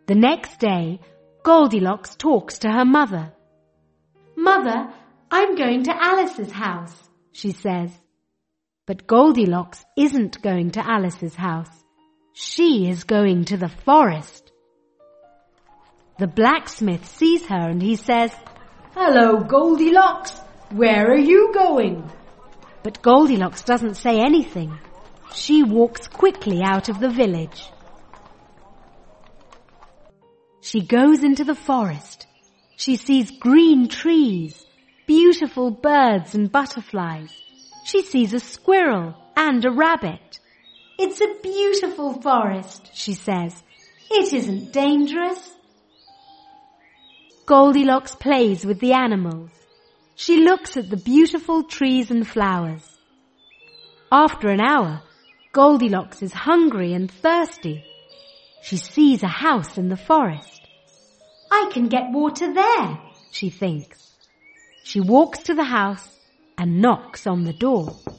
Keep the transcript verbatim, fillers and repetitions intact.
The next day, Goldilocks talks to her mother. "Mother, I'm going to Alice's house," she says. But Goldilocks isn't going to Alice's house. She is going to the forest. The blacksmith sees her and he says, "Hello, Goldilocks. Where are you going?" But Goldilocks doesn't say anything. She walks quickly out of the village. She goes into the forest. She sees green trees, beautiful birds and butterflies. She sees a squirrel and a rabbit. "It's a beautiful forest," she says. "It isn't dangerous." Goldilocks plays with the animals. She looks at the beautiful trees and flowers. After an hour, Goldilocks is hungry and thirsty. She sees a house in the forest. "I can get water there," she thinks. She walks to the house and knocks on the door.